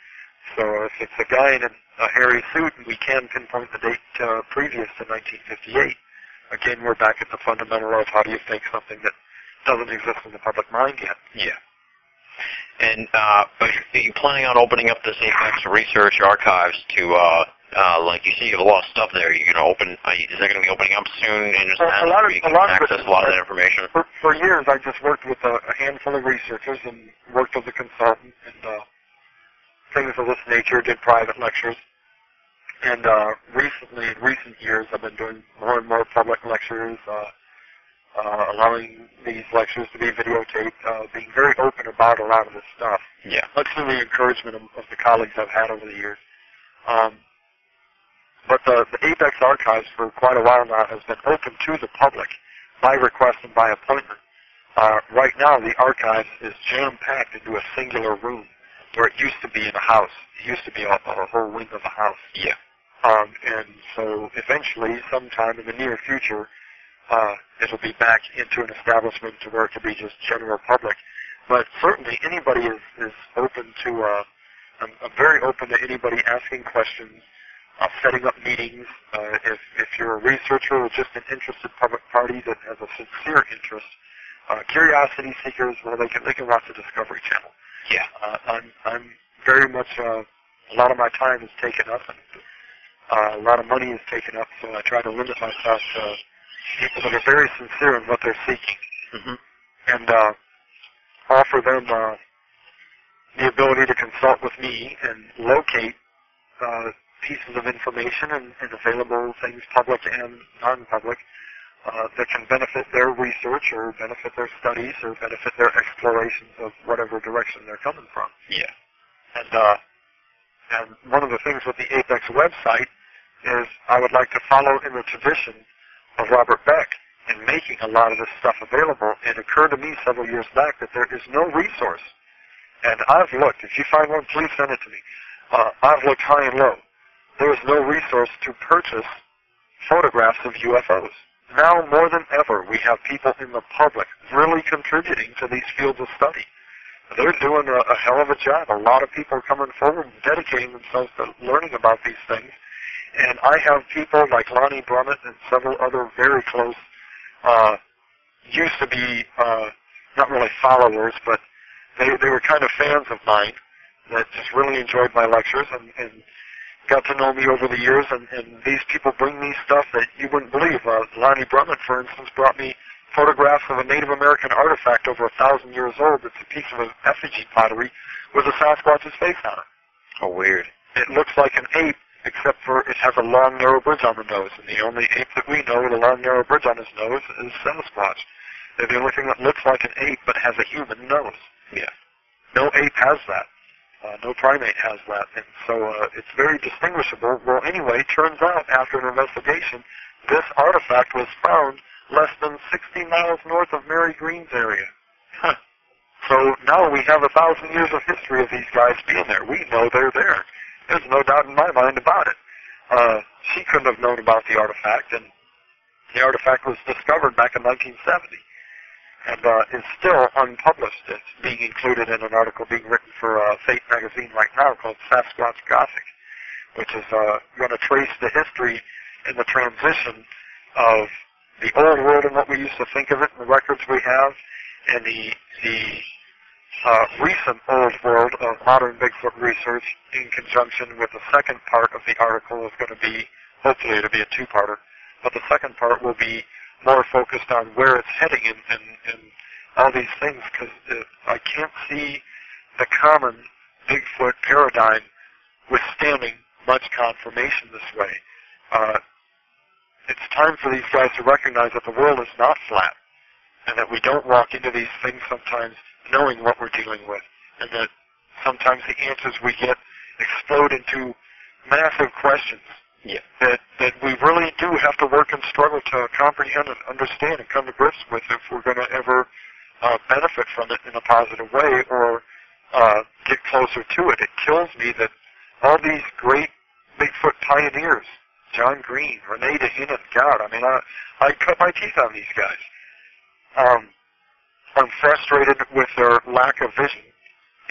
So if it's a guy in a, a hairy suit and we can pinpoint the date uh, previous to nineteen fifty-eight, again, we're back at the fundamental of how do you fake something that doesn't exist in the public mind yet. Yeah. And uh, are you planning on opening up this Apex Research Archives to, uh, uh, like you see, you have a lot of stuff there. You're going to open, uh, is that going to be opening up soon in just a, a lot of, where you can a lot access of it, a lot of that information? For, for years, I just worked with a, a handful of researchers and worked as a consultant and uh, things of this nature, did private lectures. And uh, recently, in recent years, I've been doing more and more public lectures, uh, uh, allowing these lectures to be videotaped, uh, being very open about a lot of this stuff. Yeah. Much to the encouragement of, of the colleagues I've had over the years. Um, but the, the Apex Archives for quite a while now has been open to the public by request and by appointment. Uh, right now, the archives is jam-packed into a singular room where it used to be in a house. It used to be a, a whole wing of a house. Yeah. Um, and so eventually, sometime in the near future, uh, it'll be back into an establishment to where it can be just general public. But certainly anybody is, is open to, uh, I'm, I'm very open to anybody asking questions, uh, setting up meetings. Uh, if, if you're a researcher or just an interested public party that has a sincere interest, uh, curiosity seekers, well, they can, they can watch the Discovery Channel. Yeah. Uh, I'm, I'm very much, uh, a lot of my time is taken up and uh, a lot of money is taken up, so I try to limit myself to people that are very sincere in what they're seeking. Mm-hmm. And uh, offer them uh, the ability to consult with me and locate uh, pieces of information and, and available things, public and non-public, uh, that can benefit their research or benefit their studies or benefit their explorations of whatever direction they're coming from. Yeah. And uh, and one of the things with the Apex website is I would like to follow in the tradition of Robert Beck in making a lot of this stuff available. It occurred to me several years back that there is no resource. And I've looked. If you find one, please send it to me. Uh, I've looked high and low. There is no resource to purchase photographs of U F Os. Now more than ever, we have people in the public really contributing to these fields of study. They're doing a, a hell of a job. A lot of people are coming forward and dedicating themselves to learning about these things. And I have people like Lonnie Brummett and several other very close, uh, used to be, uh, not really followers, but they, they were kind of fans of mine that just really enjoyed my lectures and, and got to know me over the years. And, and these people bring me stuff that you wouldn't believe. Uh, Lonnie Brummett, for instance, brought me photographs of a Native American artifact over a thousand years old. It's a piece of an effigy pottery with a Sasquatch's face on it. Oh, weird. It looks like an ape, except for it has a long, narrow bridge on the nose. And the only ape that we know with a long, narrow bridge on his nose is Sasquatch. They're the only thing that looks like an ape but has a human nose. Yeah. No ape has that. Uh, no primate has that. And so uh, it's very distinguishable. Well, anyway, it turns out after an investigation, this artifact was found less than sixty miles north of Mary Green's area. Huh. So now we have a thousand years of history of these guys being there. We know they're there. There's no doubt in my mind about it. Uh, she couldn't have known about the artifact, and the artifact was discovered back in nineteen seventy, and uh, is still unpublished. It's being included in an article being written for uh, Fate magazine right now called Sasquatch Gothic, which is uh, going to trace the history and the transition of the old world and what we used to think of it and the records we have, and the the uh, recent old world of modern Bigfoot research in conjunction with the second part of the article is going to be, hopefully it'll be a two-parter, but the second part will be more focused on where it's heading and, and, and all these things, because I can't see the common Bigfoot paradigm withstanding much confirmation this way. Uh, It's time for these guys to recognize that the world is not flat, and that we don't walk into these things sometimes knowing what we're dealing with, and that sometimes the answers we get explode into massive questions yeah. that, that we really do have to work and struggle to comprehend and understand and come to grips with if we're going to ever uh, benefit from it in a positive way or uh, get closer to it. It kills me that all these great Bigfoot pioneers, John Green, Rene Dehaenen, God, I mean, I, I cut my teeth on these guys. Um, I'm frustrated with their lack of vision in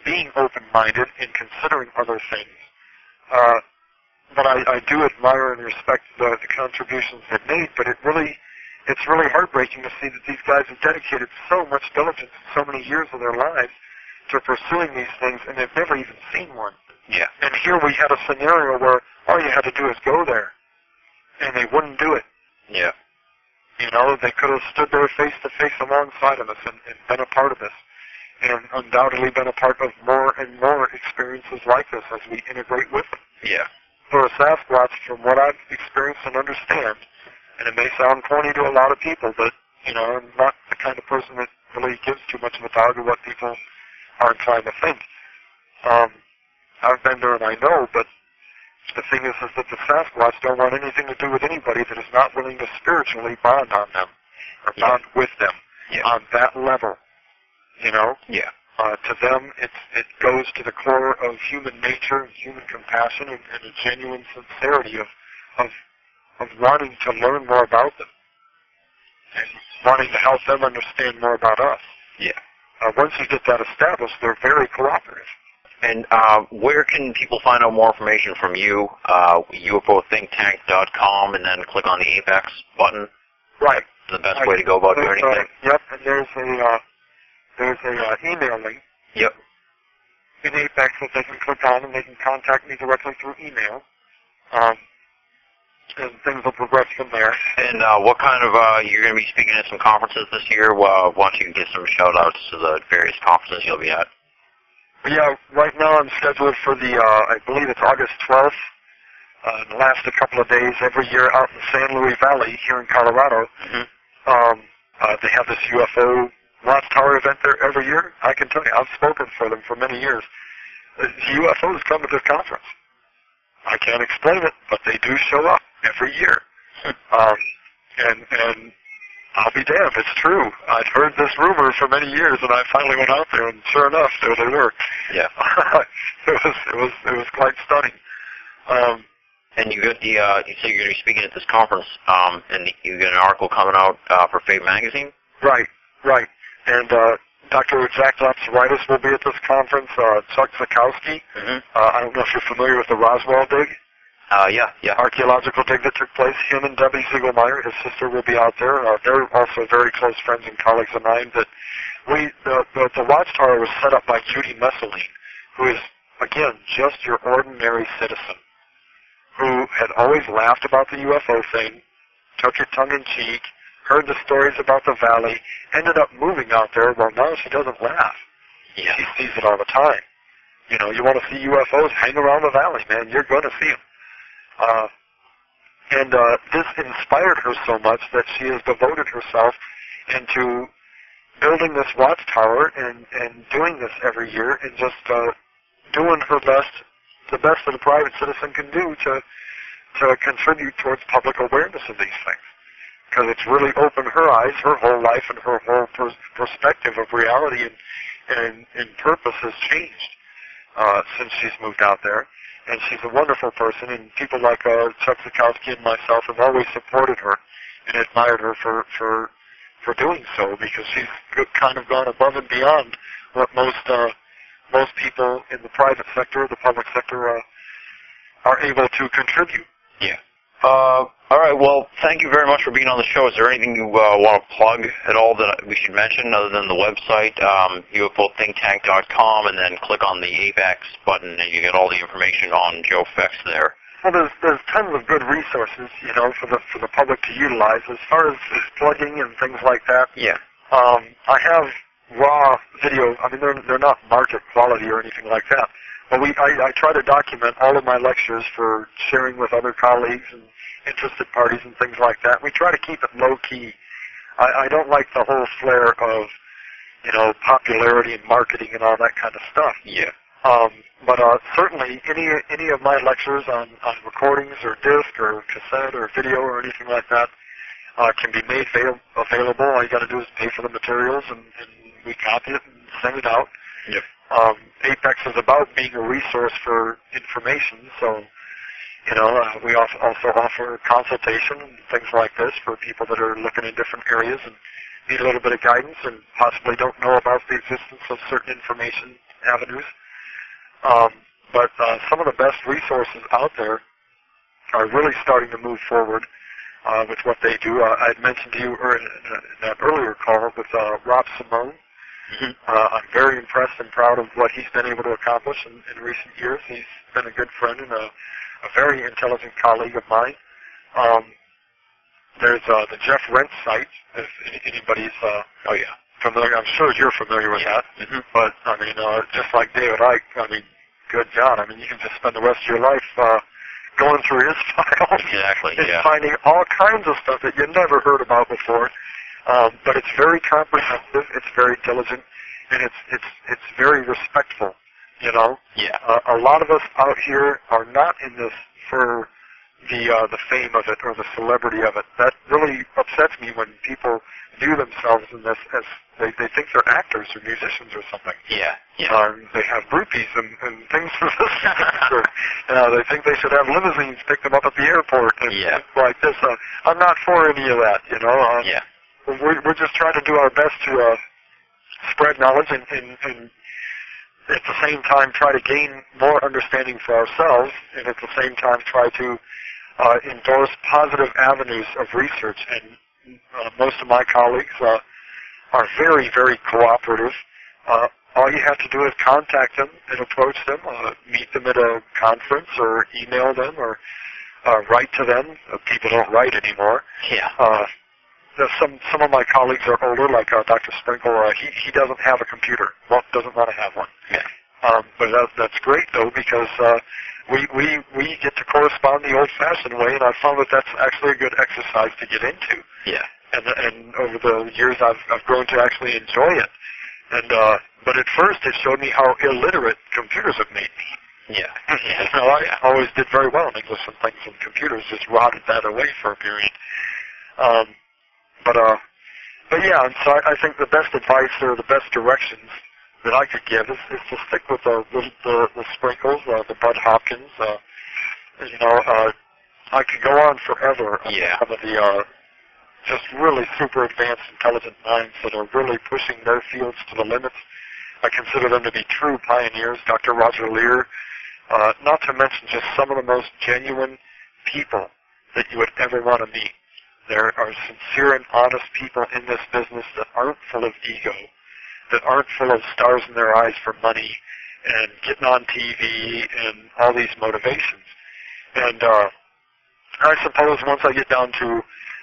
being open-minded and considering other things. Uh, but I, I do admire and respect the, the contributions they've made, but it really, it's really heartbreaking to see that these guys have dedicated so much diligence, so many years of their lives to pursuing these things, and they've never even seen one. Yeah. And here we had a scenario where all you had to do is go there, and they wouldn't do it. Yeah. You know, they could have stood there face to face alongside of us and, and been a part of this, and undoubtedly been a part of more and more experiences like this as we integrate with them. Yeah. For a Sasquatch, from what I've experienced and understand, and it may sound corny to a lot of people, but, you know, I'm not the kind of person that really gives too much of a dog to what people are inclined to think. Um, I've been there and I know, but the thing is, is that the Sasquatch don't want anything to do with anybody that is not willing to spiritually bond on them, or yeah. bond with them, yeah. on that level. You know? Yeah. Uh, to them, it's, it goes to the core of human nature and human compassion and, and a genuine sincerity of, of, of wanting to learn more about them and wanting to help them understand more about us. Yeah. Uh, once you get that established, they're very cooperative. And uh, where can people find out more information from you? Uh, U F O think tank dot com, and then click on the Apex button. Right. The best I, way to go about doing uh, anything. Yep, and there's a uh, there's a uh, email link. Yep. In Apex that they can click on, and they can contact me directly through email. Um, and things will progress from there. And uh, what kind of, uh, you're going to be speaking at some conferences this year? Well, why don't you give some shout-outs to the various conferences you'll be at? Yeah, right now I'm scheduled for the, uh, I believe it's August twelfth. Uh, it'll last a couple of days every year out in the San Luis Valley here in Colorado. Mm-hmm. Um, uh, they have this U F O Watchtower event there every year. I can tell you, I've spoken for them for many years. The U F Os come to this conference. I can't explain it, but they do show up every year. um, and, and I'll be damned, it's true. I'd heard this rumor for many years, and I finally went out there, and sure enough, there they were. Yeah. it was it was it was quite stunning. Um, and you got the uh, you say you're going to be speaking at this conference, um, and you got an article coming out uh, for Fate magazine. Right, right. And uh, Doctor Jack Lapsaritis will be at this conference. Uh, Chuck Zukowski. Mm-hmm. Uh, I don't know if you're familiar with the Roswell dig. Uh, yeah, yeah. Archaeological dig that took place. Him and Debbie Ziegelmeyer, his sister, will be out there. Uh, they're also very close friends and colleagues of mine. But we, the, the, the Watchtower was set up by Judy Messeline, who is, again, just your ordinary citizen, who had always laughed about the U F O thing, took it tongue-in-cheek, heard the stories about the valley, ended up moving out there. Well, now she doesn't laugh. Yeah. She sees it all the time. You know, you want to see U F Os, hang around the valley, man. You're going to see them. Uh, and uh, this inspired her so much that she has devoted herself into building this watchtower and, and doing this every year and just uh, doing her best, the best that a private citizen can do to to contribute towards public awareness of these things. Because it's really opened her eyes, her whole life, and her whole pers- perspective of reality and, and, and purpose has changed uh, since she's moved out there. And she's a wonderful person, and people like uh, Chuck Zukowski and myself have always supported her and admired her for, for for doing so, because she's kind of gone above and beyond what most uh, most people in the private sector, the public sector, uh, are able to contribute. Yeah. Uh, all right. Well, thank you very much for being on the show. Is there anything you uh, want to plug at all that we should mention other than the website, um, U F O think tank dot com, and then click on the Apex button, and you get all the information on Joe Fex there? Well, there's there's tons of good resources, you know, for the for the public to utilize as far as, as plugging and things like that. Yeah. Um, I have raw video. I mean, they're they're not market quality or anything like that. But we, I, I try to document all of my lectures for sharing with other colleagues and interested parties and things like that. We try to keep it low-key. I, I don't like the whole flair of, you know, popularity and marketing and all that kind of stuff. Yeah. Um, but uh, certainly any any of my lectures on, on recordings or disc or cassette or video or anything like that uh, can be made avail- available. All you got to do is pay for the materials, and, and we copy it and send it out. Yep. Um, Apex is about being a resource for information, so, you know, uh, we also offer consultation and things like this for people that are looking in different areas and need a little bit of guidance and possibly don't know about the existence of certain information avenues. Um, but uh, some of the best resources out there are really starting to move forward uh, with what they do. Uh, I had mentioned to you er, in, in that earlier call with uh, Rob Simone. Mm-hmm. Uh, I'm very impressed and proud of what he's been able to accomplish in, in recent years. He's been a good friend and a, a very intelligent colleague of mine. Um, there's uh, the Jeff Rent site, if anybody's uh, oh yeah familiar. I'm sure you're familiar with yeah. that. Mm-hmm. But, I mean, uh, just like David Icke, I mean, good God. I mean, you can just spend the rest of your life uh, going through his files exactly, and yeah. finding all kinds of stuff that you never heard about before. Um, but it's very comprehensive, it's very diligent, and it's it's it's very respectful, you know? Yeah. Uh, a lot of us out here are not in this for the uh, the fame of it or the celebrity of it. That really upsets me when people view themselves in this as they, they think they're actors or musicians or something. Yeah, yeah. Um, they have groupies and, and things for this. or, uh, they think they should have limousines pick them up at the airport and yeah. things like this. Uh, I'm not for any of that, you know? Uh, yeah. We're, we're just trying to do our best to uh, spread knowledge and, and, and at the same time try to gain more understanding for ourselves, and at the same time try to uh, endorse positive avenues of research. And uh, most of my colleagues uh, are very, very cooperative. Uh, all you have to do is contact them and approach them, uh, meet them at a conference or email them or uh, write to them. Uh, people don't write anymore. Yeah. Uh, Some some of my colleagues are older, like uh, Doctor Sprinkle. Uh, he he doesn't have a computer. Well, doesn't want to have one. Yeah. Um, but that, that's great though, because uh, we we we get to correspond the old-fashioned way, and I found that that's actually a good exercise to get into. Yeah. And and over the years, I've I've grown to actually enjoy it. And uh, but at first, it showed me how illiterate computers have made me. Yeah. you know, I yeah. always did very well in English and things, and computers just rotted that away for a period. Um, But uh, but yeah, and so I, I think the best advice or the best directions that I could give is, is to stick with the the, the, the Sprinkles, uh, the Bud Hopkins. Uh, you know, uh, I could go on forever. Yeah. Some of the uh, just really super advanced, intelligent minds that are really pushing their fields to the limits. I consider them to be true pioneers. Doctor Roger Leir, uh, not to mention just some of the most genuine people that you would ever want to meet. There are sincere and honest people in this business that aren't full of ego, that aren't full of stars in their eyes for money and getting on T V and all these motivations. And uh, I suppose once I get down to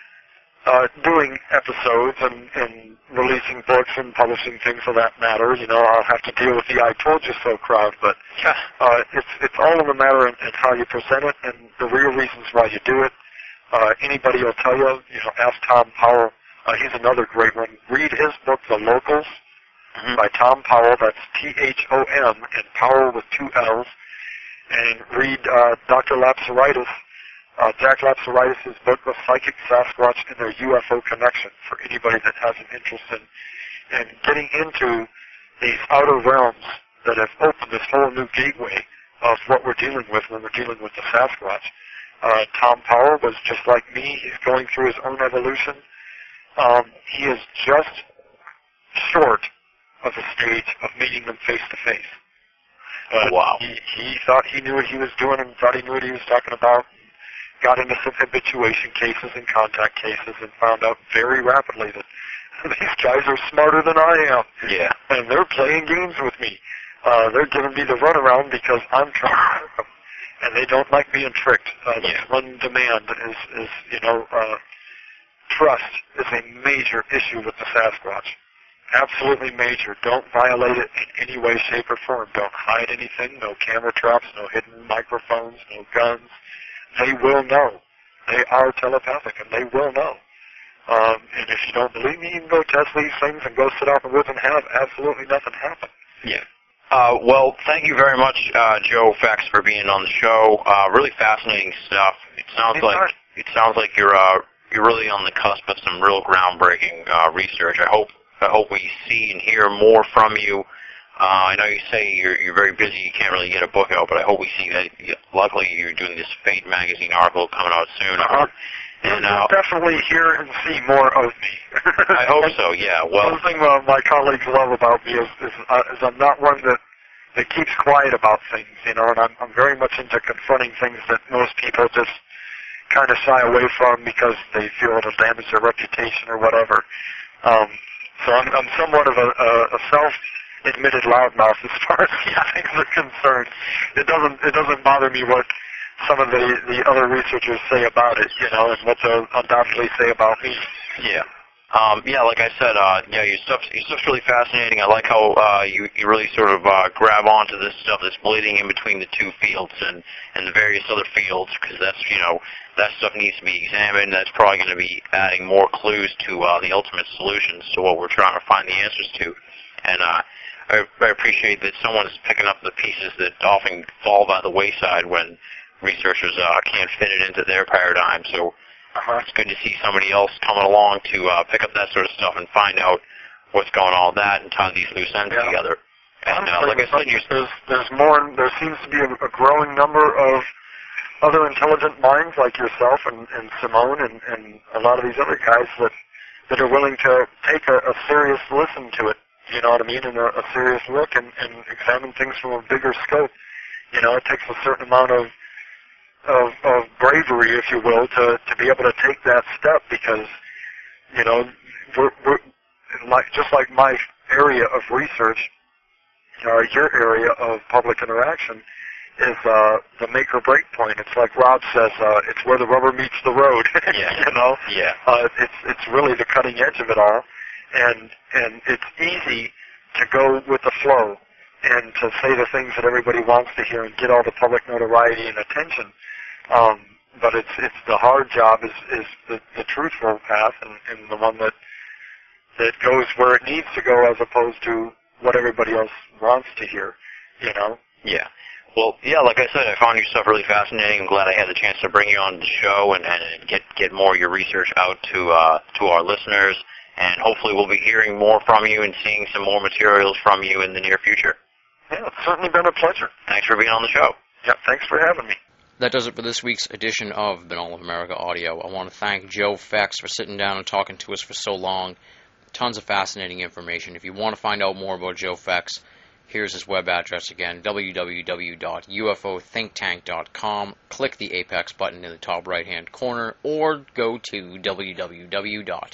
uh, doing episodes and, and releasing books and publishing things of that matter, you know, I'll have to deal with the I told you so crowd. But uh, it's, it's all in the matter in, in how you present it and the real reasons why you do it. Uh, anybody will tell you, you know, ask Tom Powell. Uh, he's another great one. Read his book, The Locals, mm-hmm. by Tom Powell. That's T H O M, and Powell with two L's. And read uh, Doctor Lapsaritis, uh, Jack Lapsaritis' book, The Psychic Sasquatch and Their U F O Connection, for anybody that has an interest in, in getting into these outer realms that have opened this whole new gateway of what we're dealing with when we're dealing with the Sasquatch. Uh, Tom Powell was just like me. He's going through his own evolution. Um, he is just short of the stage of meeting them face to face. Oh, wow. He, he thought he knew what he was doing and thought he knew what he was talking about. Got into some habituation cases and contact cases and found out very rapidly that these guys are smarter than I am. Yeah. And they're playing games with me. Uh, they're giving me the runaround because I'm trying to trick them. And they don't like being tricked. Uh, the yeah. one demand is, is you know, uh, trust is a major issue with the Sasquatch. Absolutely major. Don't violate it in any way, shape, or form. Don't hide anything. No camera traps, no hidden microphones, no guns. They will know. They are telepathic, and they will know. Um, and if you don't believe me, you can go test these things and go sit out in the woods and have absolutely nothing happen. Yeah. Uh, well, thank you very much, uh, Joe Fex, for being on the show. Uh, really fascinating stuff. It sounds like it sounds like you're uh, you're really on the cusp of some real groundbreaking uh, research. I hope I hope we see and hear more from you. Uh, I know you say you're you're very busy. You can't really get a book out, but I hope we see that. Luckily, you're doing this Fate magazine article coming out soon. Uh-huh. And uh, you'll definitely hear and see more of me. I hope so. Yeah. Well, one thing uh, my colleagues love about me is is, uh, is I'm not one that that keeps quiet about things, you know, and I'm, I'm very much into confronting things that most people just kind of shy away from because they feel it'll damage their reputation or whatever. Um, so I'm, I'm somewhat of a, a, a self-admitted loudmouth as far as these things are concerned. It doesn't it doesn't bother me what some of the, the other researchers say about it, you know, and what they'll undoubtedly say about me. Yeah. Um, yeah, like I said, uh, yeah, your stuff's, your stuff's really fascinating. I like how uh, you, you really sort of uh, grab onto this stuff that's bleeding in between the two fields and, and the various other fields, because that's, you know, that stuff needs to be examined. That's probably going to be adding more clues to uh, the ultimate solutions to what we're trying to find the answers to. And uh, I, I appreciate that someone's picking up the pieces that often fall by the wayside when researchers uh, can't fit it into their paradigm. So uh-huh. It's good to see somebody else coming along to uh, pick up that sort of stuff and find out what's going on with that and tie these loose ends yeah. together. And uh, like I said, you're, there's there's more. There seems to be a, a growing number of other intelligent minds like yourself and, and Simone and, and a lot of these other guys that that are willing to take a, a serious listen to it. You know what I mean? And a, a serious look and, and examine things from a bigger scope. You know, it takes a certain amount of Of, of bravery, if you will, to, to be able to take that step because, you know, we're, we're like just like my area of research, or your area of public interaction, is uh, the make or break point. It's like Rob says, uh, it's where the rubber meets the road. Yeah. You know, yeah. Uh, it's it's really the cutting edge of it all, and and it's easy to go with the flow and to say the things that everybody wants to hear and get all the public notoriety and attention. Um, but it's it's the hard job is, is the, the truthful path and, and the one that that goes where it needs to go as opposed to what everybody else wants to hear, you know? Yeah. Well, yeah, like I said, I found your stuff really fascinating. I'm glad I had the chance to bring you on the show and, and get get more of your research out to uh, to our listeners. And hopefully we'll be hearing more from you and seeing some more materials from you in the near future. Yeah, it's certainly been a pleasure. Thanks for being on the show. Yeah, thanks for having me. That does it for this week's edition of Binnall of America Audio. I want to thank Joe Fex for sitting down and talking to us for so long. Tons of fascinating information. If you want to find out more about Joe Fex, here's his web address again, w w w dot u f o think tank dot com. Click the Apex button in the top right-hand corner, or go to w w w dot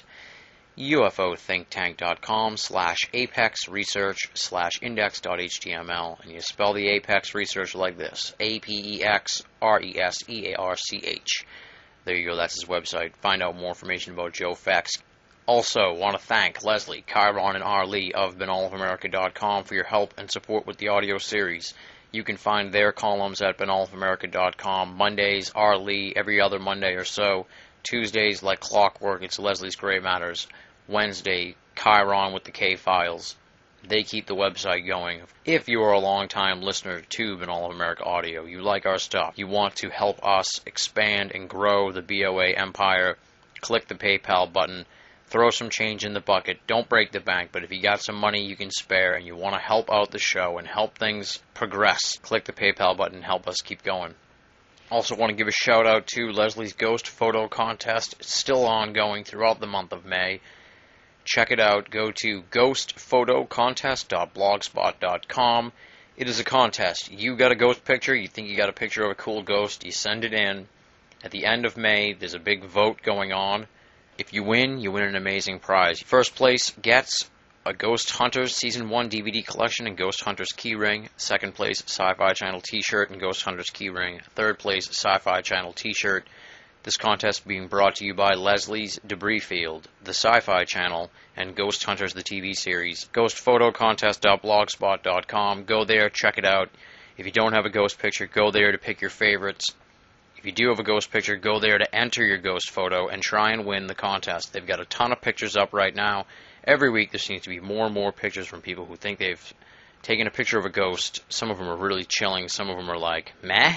u f o think tank dot com slash apex research slash index dot h t m l, and you spell the Apex Research like this, A P E X R E S E A R C H. There you go, that's his website. Find out more information about Joe Fex. Also, want to thank Leslie, Chiron, and R. Lee of Binnall of America dot com for your help and support with the audio series. You can find their columns at Binnall of America dot com. Mondays, R. Lee, every other Monday or so. Tuesdays, like clockwork, it's Leslie's Gray Matters. Wednesday, Chiron with the K-Files. They keep the website going. If you are a long-time listener to Binnall of America Audio, you like our stuff, you want to help us expand and grow the B O A empire, click the PayPal button, throw some change in the bucket. Don't break the bank, but if you got some money you can spare and you want to help out the show and help things progress, click the PayPal button and help us keep going. Also want to give a shout out to Leslie's Ghost Photo Contest. It's still ongoing throughout the month of May. Check it out. Go to ghost photo contest dot blogspot dot com. It is a contest. You got a ghost picture, you think you got a picture of a cool ghost, you send it in. At the end of May, there's a big vote going on. If you win, you win an amazing prize. First place gets a Ghost Hunters Season one D V D collection and Ghost Hunters keyring. Second place, Sci-Fi Channel t-shirt and Ghost Hunters keyring. Third place, Sci-Fi Channel t-shirt. This contest being brought to you by Leslie's Debris Field, the Sci-Fi Channel, and Ghost Hunters, the T V series. ghost photo contest dot blogspot dot com. Go there, check it out. If you don't have a ghost picture, go there to pick your favorites. If you do have a ghost picture, go there to enter your ghost photo and try and win the contest. They've got a ton of pictures up right now. Every week there seems to be more and more pictures from people who think they've taken a picture of a ghost. Some of them are really chilling. Some of them are like, meh?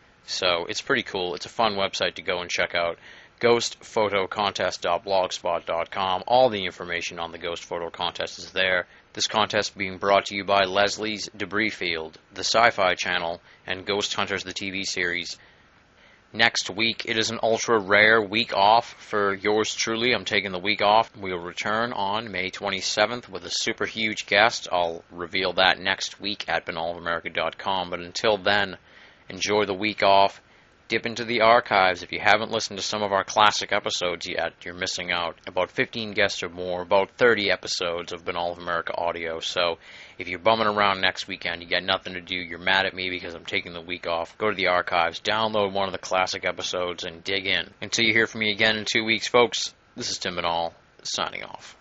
So it's pretty cool. It's a fun website to go and check out. ghost photo contest dot blogspot dot com. All the information on the Ghost Photo Contest is there. This contest being brought to you by Leslie's Debris Field, the Sci-Fi Channel, and Ghost Hunters, the T V series. next week. It is an ultra rare week off for yours truly. I'm taking the week off. We will return on May twenty-seventh with a super huge guest. I'll reveal that next week at banal of america dot com. But until then, enjoy the week off. Dip into the archives. If you haven't listened to some of our classic episodes yet, you're missing out. About fifteen guests or more, about thirty episodes of Banal of America audio. So if you're bumming around next weekend, you got nothing to do, you're mad at me because I'm taking the week off, go to the archives, download one of the classic episodes, and dig in. Until you hear from me again in two weeks, folks, this is Tim Banal, signing off.